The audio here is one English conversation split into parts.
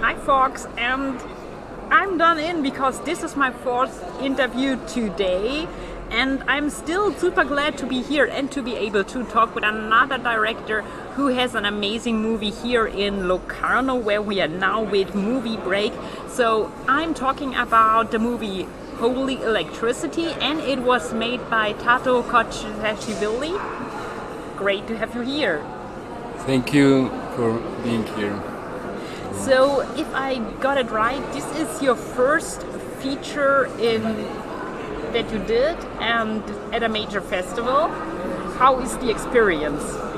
Hi, Fox, and I'm done in because this is my fourth interview today, and I'm still super glad to be here and to be able to talk with another director who has an amazing movie here in Locarno, where we are now with Movie Break. So I'm talking about the movie Holy Electricity, and it was made by Tato Kochashvili. Great to have you here. Thank you for being here. So, if I got it right, this is your first feature that you did and at a major festival. How is the experience?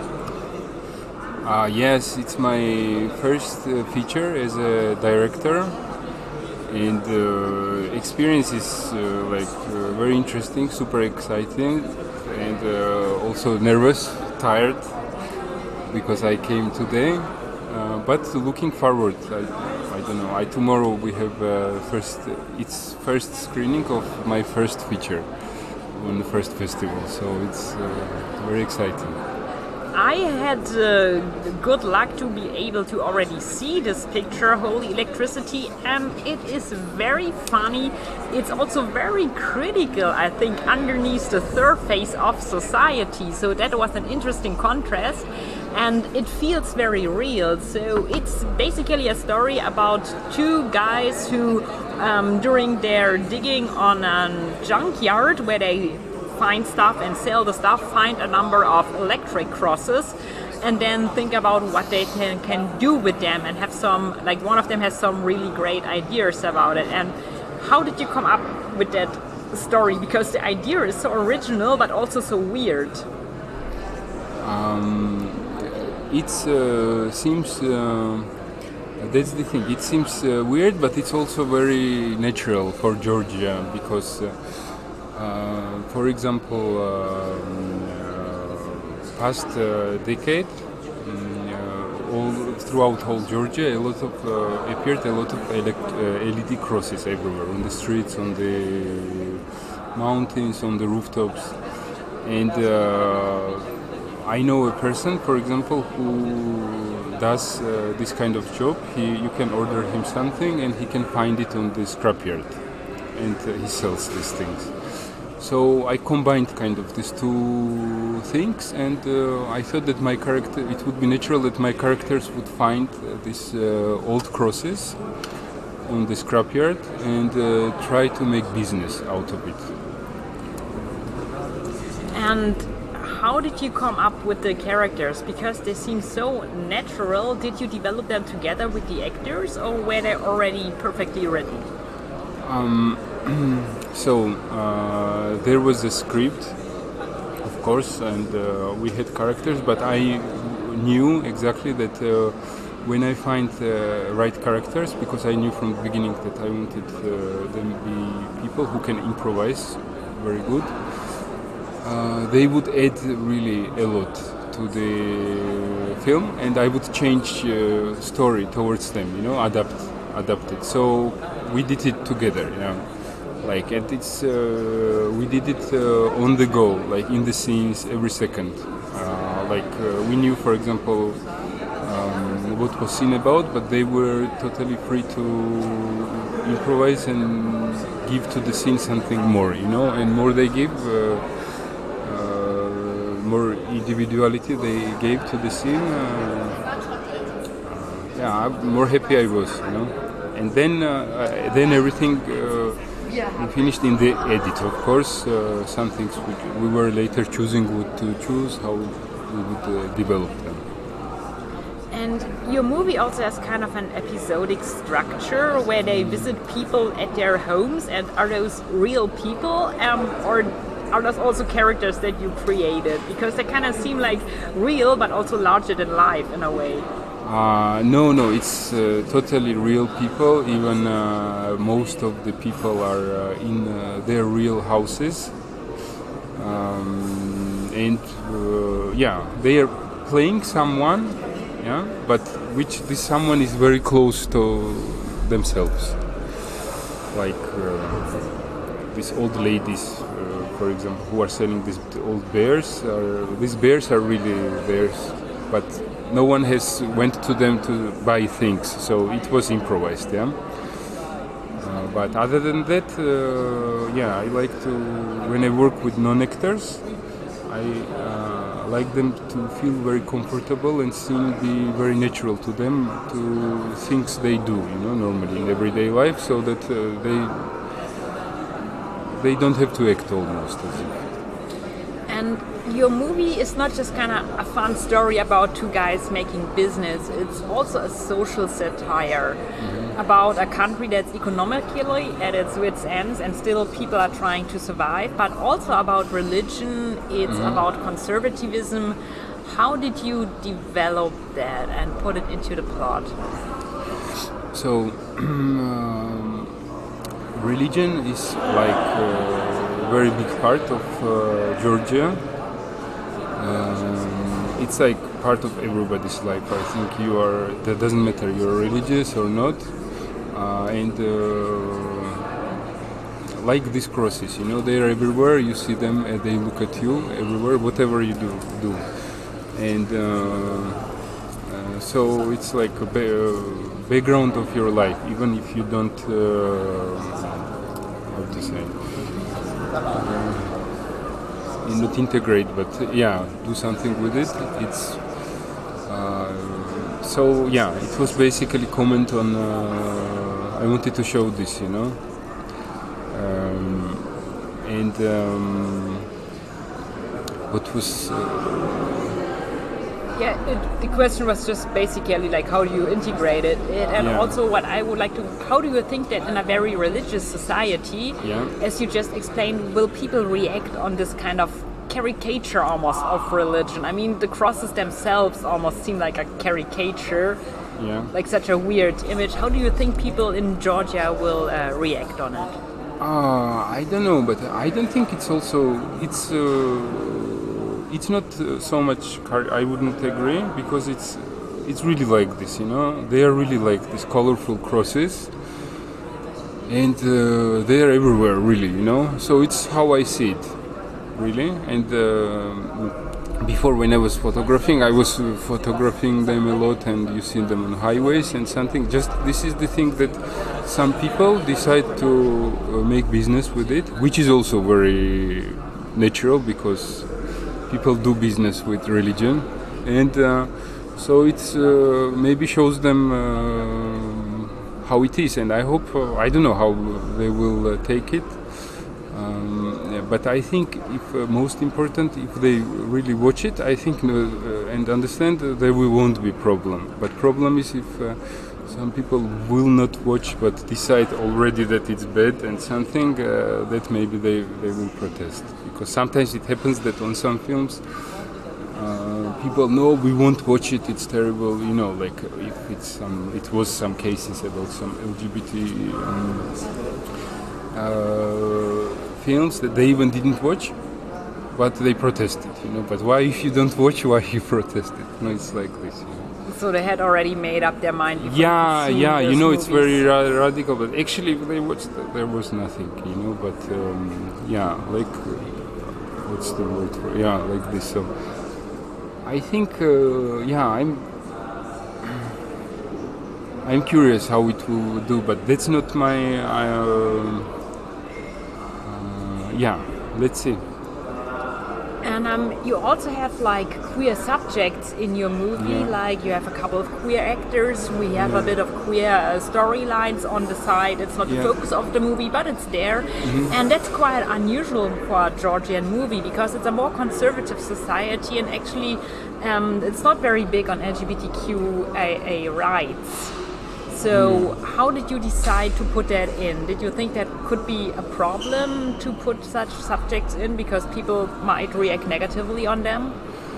Yes, it's my first feature as a director, and the experience is very interesting, super exciting, and also nervous, tired because I came today. But looking forward, I don't know. Tomorrow we have first screening of my first feature on the first festival, so it's very exciting. I had good luck to be able to already see this picture, Holy Electricity, and it is very funny. It's also very critical, I think, underneath the surface of society. So that was an interesting contrast, and it feels very real. So it's basically a story about two guys who, during their digging on a junkyard where they find stuff and sell the stuff, find a number of electric crosses, and then think about what they can do with them, and have some, like one of them has some really great ideas about it. And how did you come up with that story? Because the idea is so original but also so weird. It seems that's the thing. It seems weird, but it's also very natural for Georgia because for example, past decade, throughout whole Georgia, appeared a lot of LED crosses everywhere, on the streets, on the mountains, on the rooftops, and I know a person, for example, who does this kind of job. You can order him something, and he can find it on the scrapyard, and he sells these things. So I combined kind of these two things, and I thought that it would be natural that my characters would find these old crosses on the scrapyard and try to make business out of it. And how did you come up with the characters? Because they seem so natural. Did you develop them together with the actors, or were they already perfectly written? So there was a script, of course, and we had characters, but I knew exactly that when I find the right characters, because I knew from the beginning that I wanted them to be people who can improvise very good, they would add really a lot to the film, and I would change story towards them, adapt it. So we did it together, and it's we did it on the go, like in the scenes every second. We knew, for example, what was scene about, but they were totally free to improvise and give to the scene something more, and more they give, more individuality they gave to the scene. More happy I was, and then everything. We finished in the edit, of course. Some things we were later choosing what to choose, how we would develop them. And your movie also has kind of an episodic structure where they visit people at their homes. And are those real people, or are those also characters that you created? Because they kind of seem like real, but also larger than life in a way. No, it's totally real people. Even most of the people are in their real houses, and they are playing someone, but this someone is very close to themselves, like these old ladies, for example, who are selling these old bears. These bears are really bears, but no one has went to them to buy things, so it was improvised. Yeah. But other than that, I like to, when I work with non-actors, I like them to feel very comfortable and seem be very natural to them, to things they do, normally in everyday life, so that they don't have to act almost as if. And your movie is not just kind of a fun story about two guys making business. It's also a social satire about a country that's economically at its wits' ends and still people are trying to survive, but also about religion. It's about conservatism. How did you develop that and put it into the plot? So, religion is like a very big part of Georgia. It's like part of everybody's life. I think that doesn't matter you're religious or not. Like these crosses, they're everywhere. You see them and they look at you everywhere, whatever you do. And so it's like a background of your life, even if you don't, how to say, not integrate, but do something with it. It's it was basically comment on. I wanted to show this, what was. The question was just basically like how do you integrate it, and also what I would like to, how do you think that in a very religious society, as you just explained, will people react on this kind of caricature almost of religion? I mean, the crosses themselves almost seem like a caricature, like such a weird image. How do you think people in Georgia will react on it? I don't know, but I don't think it's also, it's not so much. I wouldn't agree because it's really like this, They are really like these colorful crosses, and they are everywhere, really, So it's how I see it, really. And before, when I was photographing, I was photographing them a lot, and you see them on highways and something. Just this is the thing that some people decide to make business with it, which is also very natural because people do business with religion, and so it's maybe shows them how it is, and I hope I don't know how they will take it, but I think if most important, if they really watch it, I think and understand, there won't be problem. But problem is if some people will not watch but decide already that it's bad and something, that maybe they will protest. Because sometimes it happens that on some films people know we won't watch it, it's terrible, like if it was some cases about some LGBT films that they even didn't watch, but they protested, But why, if you don't watch, why you protested? It's like this. So they had already made up their mind before it's very radical, but actually if they watched, there was nothing, but like, what's the word for, like this. So I think, I'm curious how it will do, but that's not my, let's see. And you also have like queer subjects in your movie, like you have a couple of queer actors, we have a bit of queer storylines on the side. It's not the focus of the movie, but it's there. And that's quite unusual for a Georgian movie because it's a more conservative society, and actually it's not very big on LGBTQIA rights. So how did you decide to put that in? Did you think that could be a problem to put such subjects in because people might react negatively on them?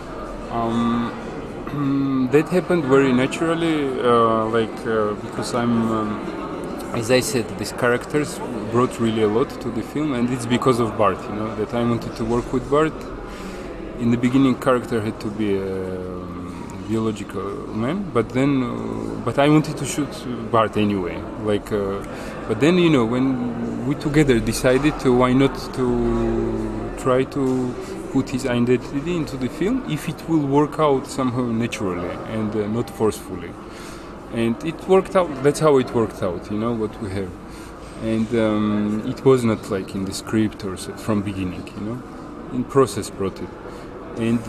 That happened very naturally, because as I said, these characters brought really a lot to the film, and it's because of Bart, that I wanted to work with Bart. In the beginning, character had to be biological man, but I wanted to shoot Bart anyway. But then when we together decided to why not to try to put his identity into the film if it will work out somehow naturally and not forcefully. And it worked out. That's how it worked out. What we have, and it was not like in the script or so from beginning. In process brought it, and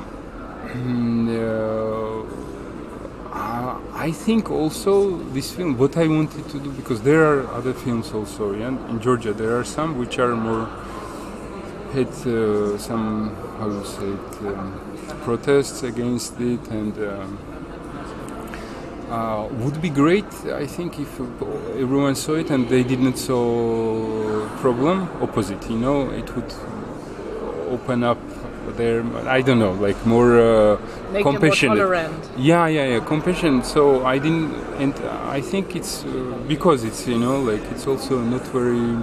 I think also this film. What I wanted to do, because there are other films also. Yeah, in Georgia there are some which are more had some, how you say it, protests against it, and would be great, I think, if everyone saw it and they didn't saw problem opposite. It would open up their, I don't know, like more compassionate. More tolerant. Yeah, compassion. So I didn't, and I think it's because it's like it's also not very.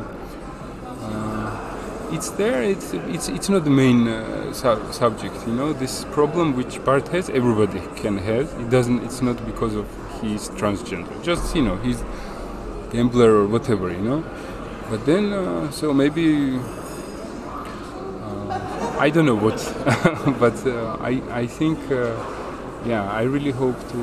It's there. It's not the main subject. This problem which Bart has, everybody can have. It doesn't. It's not because of he's transgender. Just he's gambler or whatever. But then so maybe I don't know what, but I think I really hope to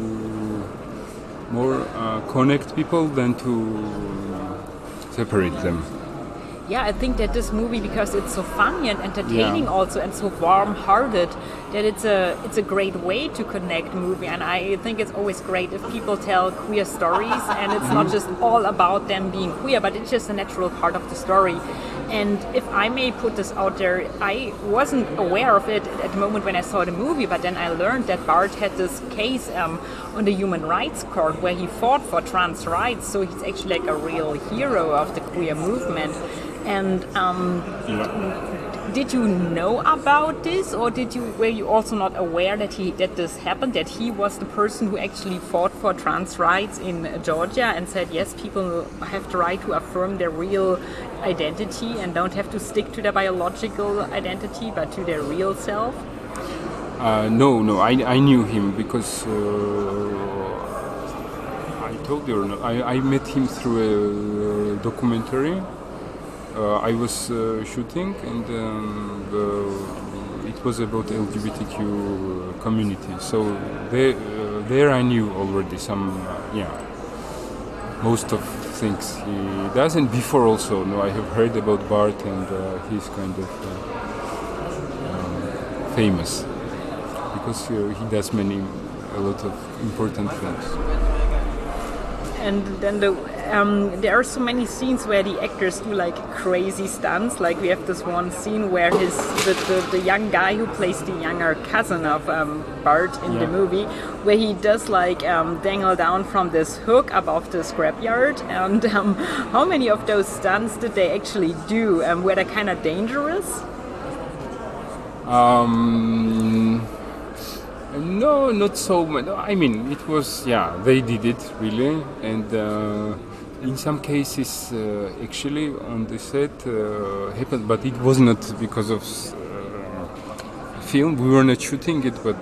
more connect people than to separate them. Yeah, I think that this movie, because it's so funny and entertaining also, and so warm-hearted, that it's a great way to connect movie. And I think it's always great if people tell queer stories, and it's not just all about them being queer, but it's just a natural part of the story. And if I may put this out there, I wasn't aware of it at the moment when I saw the movie, but then I learned that Bart had this case on the Human Rights Court where he fought for trans rights, so he's actually like a real hero of the queer movement. And did you know about this, or were you also not aware that this happened? That he was the person who actually fought for trans rights in Georgia and said yes, people have the right to affirm their real identity and don't have to stick to their biological identity, but to their real self? No, I knew him because I told you, I met him through a documentary. I was shooting, and it was about LGBTQ community. So there I knew already some, most of things he does. And before also, I have heard about Bart, and he's kind of famous because he does a lot of important films. And then there are so many scenes where the actors do like crazy stunts. Like we have this one scene where the young guy who plays the younger cousin of Bart in the movie, where he does like dangle down from this hook above the scrapyard. And how many of those stunts did they actually do? Were they kind of dangerous? No, not so much. I mean, it was, they did it really, and in some cases, actually, on the set happened, but it was not because of film. We were not shooting it, but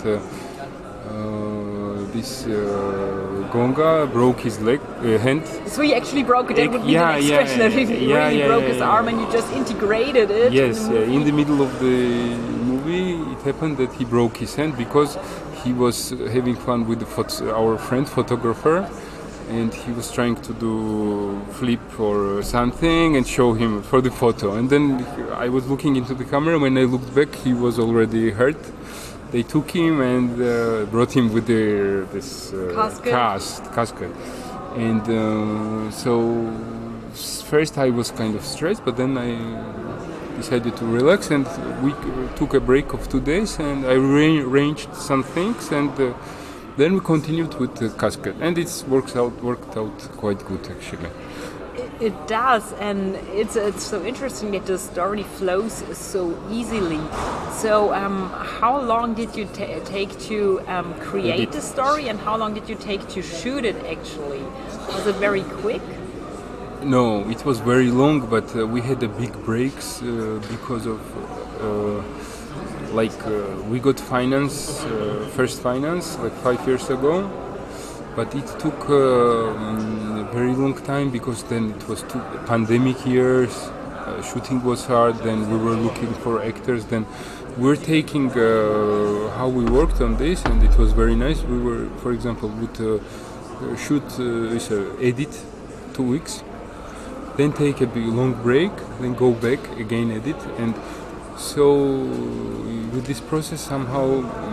this Gonga broke his hand. So he actually broke it. That would be the next question. That he really broke his arm, and you just integrated it. Yes, in the middle of the movie, it happened that he broke his hand because he was having fun with our friend photographer, and he was trying to do flip or something and show him for the photo. And then I was looking into the camera. When I looked back, he was already hurt. They took him and brought him with this casket. And so first I was kind of stressed, but then I decided to relax, and we took a break of 2 days, and I rearranged some things, and then we continued with the casket, and it worked out quite good actually. It does, and it's so interesting that the story flows so easily. So how long did you take to create the story, and how long did you take to shoot it actually? Was it very quick? No, it was very long, but we had a big breaks because of we got first finance like 5 years ago, but it took a very long time because then it was 2 pandemic years. shooting was hard. Then we were looking for actors. Then we're taking how we worked on this, and it was very nice. We were, for example, would shoot, edit 2 weeks, then take a big long break, then go back again, edit, and so with this process somehow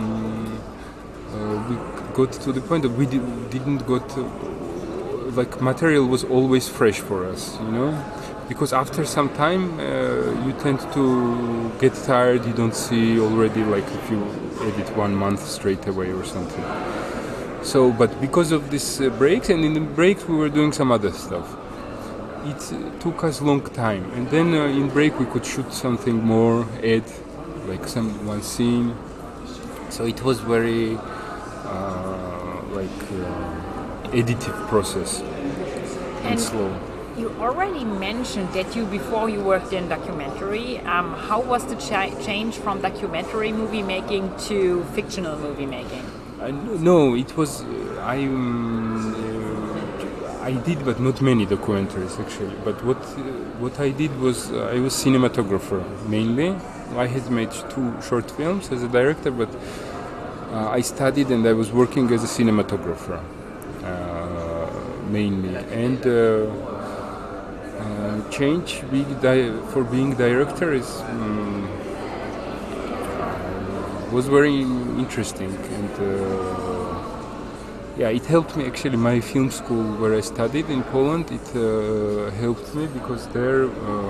we got to the point that we didn't got like material was always fresh for us, because after some time you tend to get tired. You don't see already, like if you edit 1 month straight away or something. So, but because of these breaks, and in the breaks we were doing some other stuff, it took us long time, and then in break we could shoot something more, add like one scene. So it was very editive process and slow. You already mentioned that before you worked in documentary. How was the change from documentary movie making to fictional movie making? No, it was I did, but not many documentaries actually. But what I did was I was cinematographer mainly. I had made 2 short films as a director, but I studied and I was working as a cinematographer mainly. And change for being director was very interesting, and it helped me actually. My film school where I studied in Poland, it helped me because there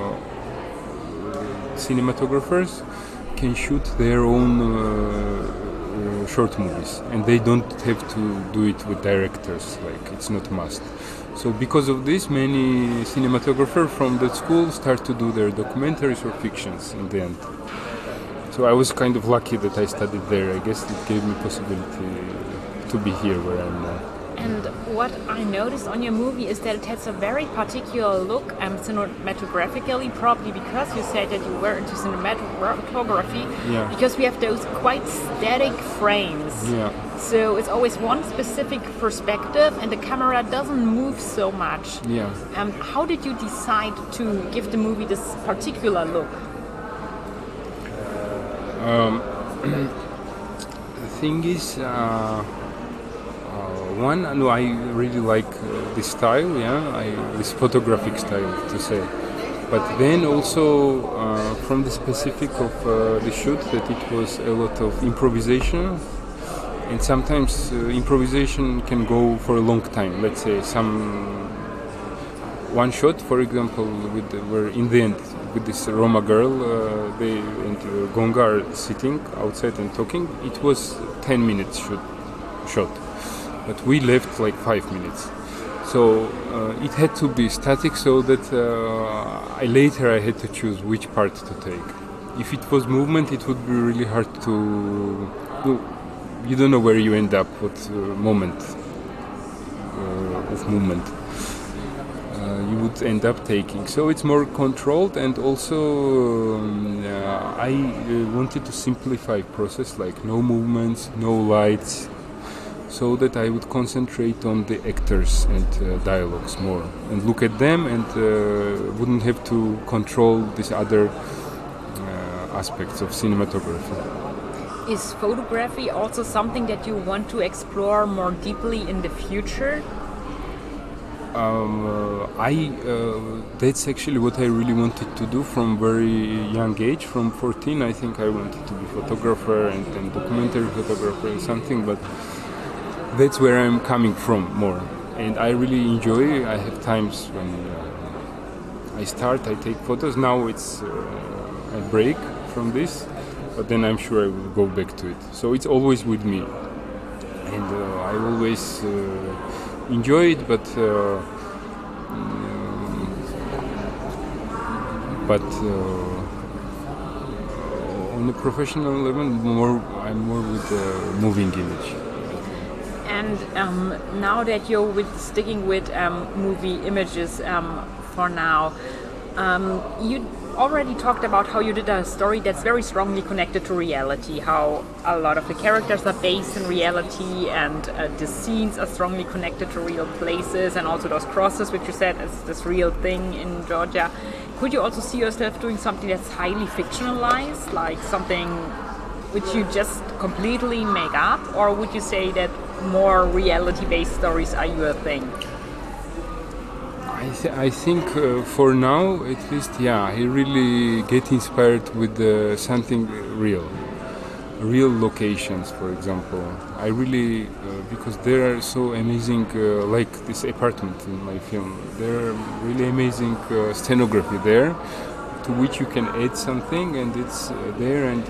cinematographers can shoot their own short movies, and they don't have to do it with directors, like it's not must. So because of this, many cinematographers from that school start to do their documentaries or fictions in the end. So I was kind of lucky that I studied there. I guess it gave me possibility to be here where I am now. And what I noticed on your movie is that it has a very particular look, cinematographically, probably because you said that you were into cinematography, because we have those quite static frames. Yeah. So it's always one specific perspective and the camera doesn't move so much. Yeah. How did you decide to give the movie this particular look? The thing is, I really like this style, this photographic style to say. But then also from the specific of the shoot, that it was a lot of improvisation, and sometimes improvisation can go for a long time. Let's say one shot, for example, where in the end with this Roma girl, they and Gonga are sitting outside and talking. It was 10 minutes shot. But we left like 5 minutes, so it had to be static, so that later I had to choose which part to take. If it was movement, it would be really hard to do. You don't know where you end up, what moment of movement you would end up taking. So it's more controlled, and also I wanted to simplify process, like no movements, no lights, so that I would concentrate on the actors and dialogues more, and look at them, and wouldn't have to control these other aspects of cinematography. Is photography also something that you want to explore more deeply in the future? That's actually what I really wanted to do from very young age. From 14, I think I wanted to be photographer and documentary photographer and something, but that's where I'm coming from more, and I really enjoy. I have times when I take photos. Now it's I break from this, but then I'm sure I will go back to it. So it's always with me, and I always enjoy it. But on a professional level, I'm more with the moving image. And now that you're sticking with movie images for now, You already talked about how you did a story that's very strongly connected to reality, how a lot of the characters are based in reality and the scenes are strongly connected to real places, and also those crosses, which you said is this real thing in Georgia. Could you also see yourself doing something that's highly fictionalized, like something which you just completely make up, or would you say that more reality-based stories are your thing? I think for now, at least, yeah, I really get inspired with something real locations, for example. I really, because there are so amazing, like this apartment in my film, there are really amazing scenography there, to which you can add something, and it's there, and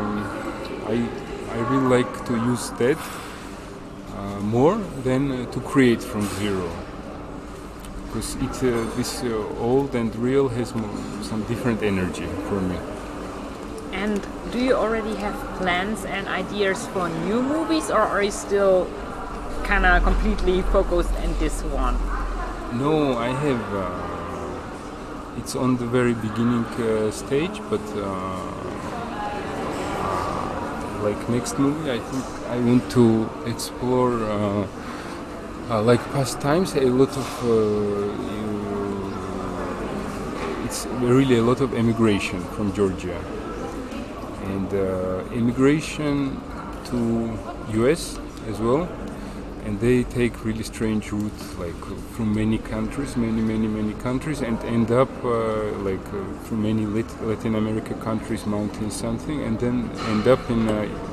I really like to use that more than to create from zero. Because this old and real has some different energy for me. And do you already have plans and ideas for new movies, or are you still kind of completely focused on this one? No, I have. It's on the very beginning stage, but like next movie, I think I want to explore. Like past times, a lot of it's really a lot of emigration from Georgia, and immigration to US as well, and they take really strange routes, like from many countries, many countries, and end up from many Latin America countries, mountain something, and then end up in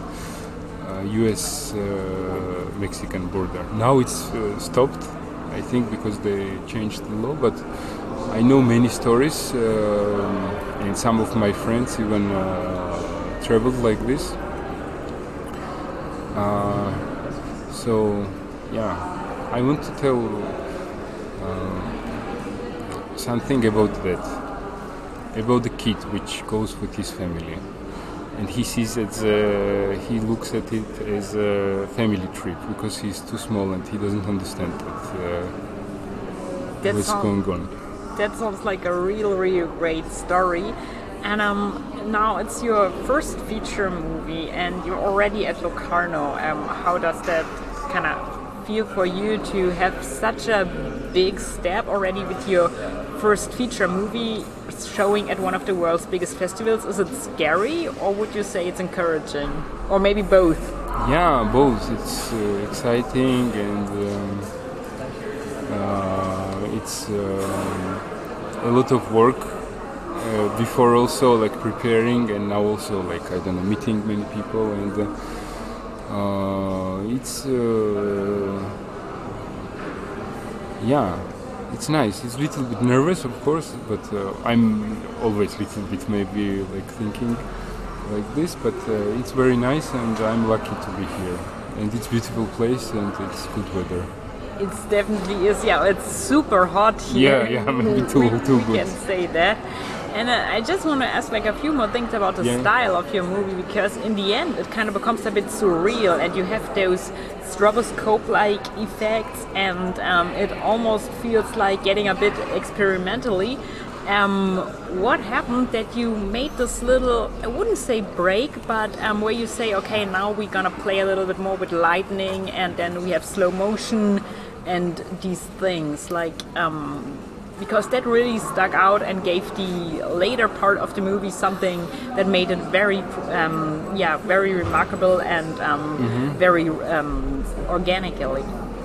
US Mexican border. Now it's stopped, I think, because they changed the law, but I know many stories, and some of my friends even traveled like this. So yeah, I want to tell something about that, about the kid which goes with his family. And he sees it, he looks at it as a family trip because he's too small and he doesn't understand what's going on. That sounds like a really great story. And now it's your first feature movie, and you're already at Locarno. How does that kind of feel for you to have such a big step already with your first feature movie showing at one of the world's biggest festivals? Is it scary, or would you say it's encouraging, or maybe both? Yeah, both. It's exciting, and it's a lot of work before, also like preparing, and now also like I don't know, meeting many people, and it's yeah. It's nice. It's a little bit nervous, of course, but I'm always a little bit maybe like thinking like this. But it's very nice, and I'm lucky to be here. And it's a beautiful place, and it's good weather. It definitely is. Yeah, it's super hot here. Yeah, maybe too good. We can say that. And I just want to ask like a few more things about the style of your movie, because in the end it kind of becomes a bit surreal, and you have those stroboscope-like effects, and it almost feels like getting a bit experimentally. What happened that you made this little, I wouldn't say break, but where you say, okay, now we're gonna play a little bit more with lightning, and then we have slow motion and these things, like because that really stuck out and gave the later part of the movie something that made it very very remarkable and very organically.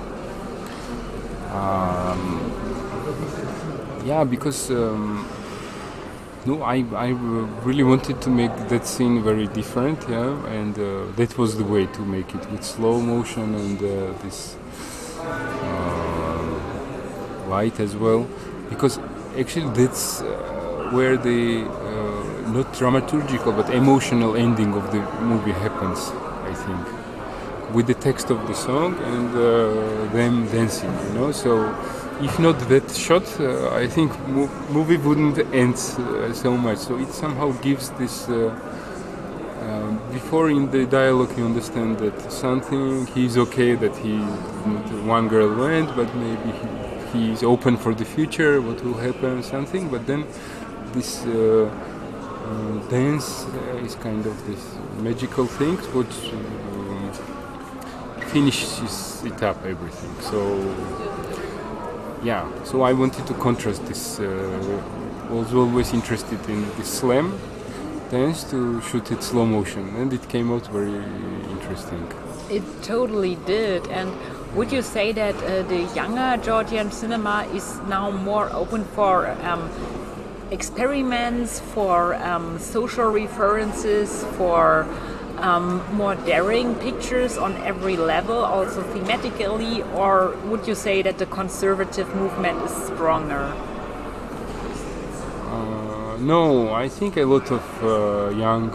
Yeah, because no, I really wanted to make that scene very different, and that was the way to make it, with slow motion and this light as well. Because actually that's where the not dramaturgical but emotional ending of the movie happens, I think, with the text of the song and them dancing, So if not that shot, I think movie wouldn't end so much. So it somehow gives this. Before in the dialogue, you understand that something he's okay, that one girl went, but maybe he is open for the future, what will happen, something. But then this dance is kind of this magical thing, which finishes it up everything. So yeah, so I wanted to contrast this. Was always interested in this slam dance to shoot it slow motion, and it came out very interesting. It totally did. And would you say that the younger Georgian cinema is now more open for experiments, for social references, for more daring pictures on every level, also thematically, or would you say that the conservative movement is stronger? No, I think a lot of young,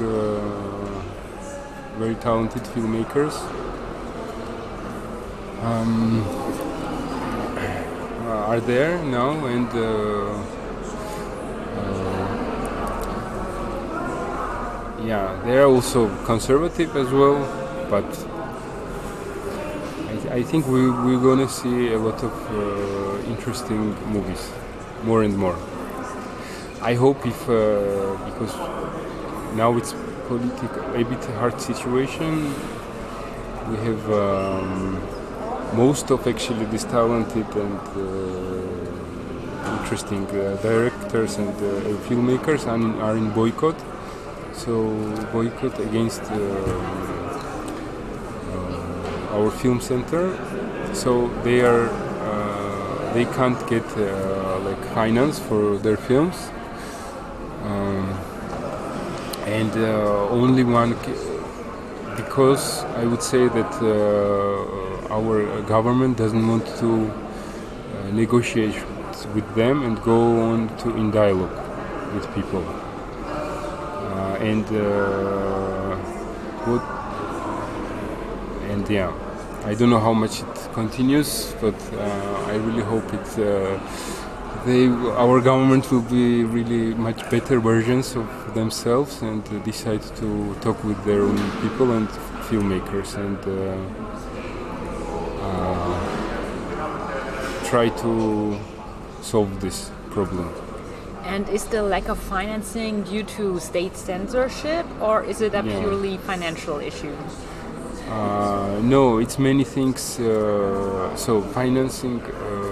very talented filmmakers are there now, and yeah, they are also conservative as well, but I think we're gonna see a lot of interesting movies, more and more. I hope if, because now it's a bit hard situation, we have most of actually these talented and interesting directors and filmmakers are in boycott. So boycott against our film center. So they can't get like finance for their films. And only one, because I would say that our government doesn't want to negotiate with them and go on in dialogue with people. And yeah, I don't know how much it continues, but I really hope our government will be really much better versions of themselves and decide to talk with their own people and filmmakers and try to solve this problem. And is the lack of financing due to state censorship, or is it a purely financial issue? No, it's many things. So financing,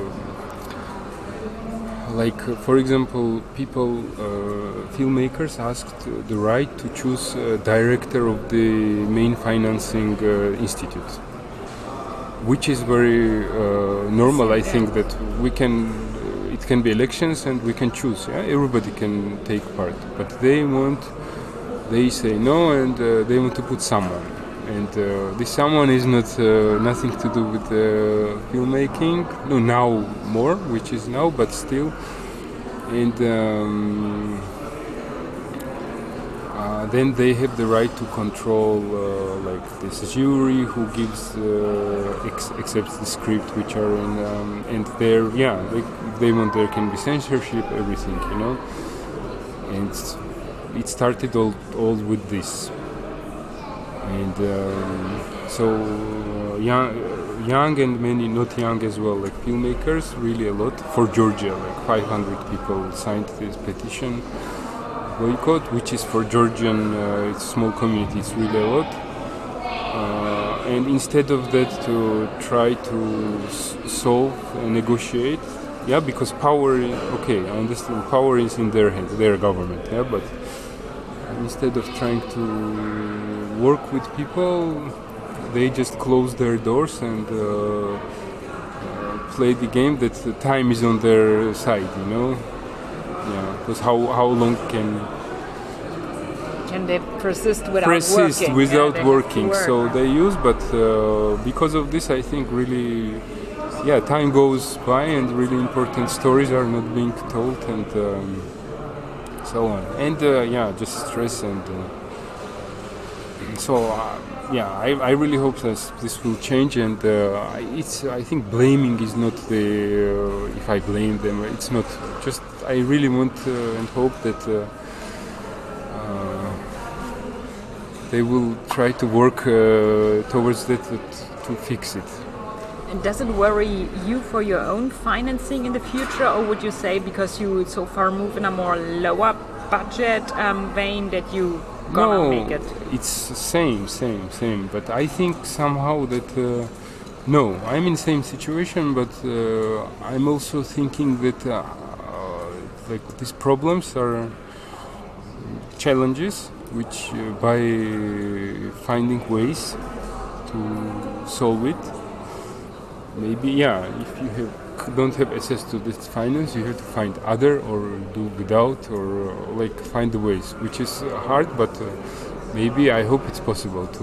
like for example, filmmakers asked the right to choose a director of the main financing institute, which is very normal. I think that it can be elections and we can choose. Yeah? Everybody can take part, but they say no, and they want to put someone. And this someone is not nothing to do with filmmaking. No, now more, which is now, but still. And then they have the right to control, like this jury who gives accepts the script, which are in, and they want there can be censorship, everything, you know. And it started all with this. And so young and many not young as well, like filmmakers, really a lot. For Georgia, like 500 people signed this petition boycott, which is for Georgian, it's a small community, it's really a lot. And instead of that, to try to solve and negotiate, because power is, okay, I understand, power is in their hands, their government, but instead of trying to work with people, they just close their doors and play the game that the time is on their side, you know. Because how long can they persist without working? So they use, but because of this, I think really, time goes by and really important stories are not being told, and so on. And just stress and. So I really hope that this will change, and I think blaming is not the if I blame them, it's not just. I really want and hope that they will try to work towards that to fix it. Does it worry you for your own financing in the future, or would you say because you so far move in a more lower budget vein that you gonna make it? It's same. But I think somehow that no, I'm in the same situation, but I'm also thinking that like these problems are challenges, which by finding ways to solve it. Maybe if you don't have access to this finance, you have to find other or do without or like find the ways, which is hard, but maybe I hope it's possible to.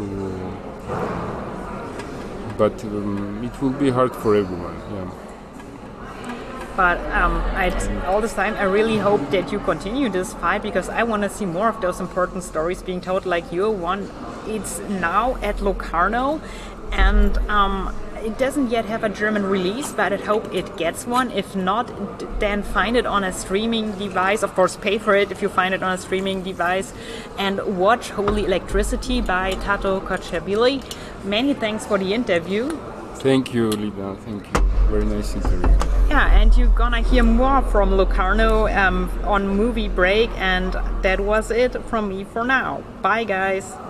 But it will be hard for everyone. Yeah. But all this time, I really hope that you continue this fight because I want to see more of those important stories being told, like your one. It's now at Locarno, and it doesn't yet have a German release, but I hope it gets one. If not, then find it on a streaming device. Of course, pay for it if you find it on a streaming device. And watch Holy Electricity by Tato Kochebili. Many thanks for the interview. Thank you, Lida. Thank you. Very nice interview. Yeah, and you're gonna hear more from Locarno on Movie Break. And that was it from me for now. Bye, guys.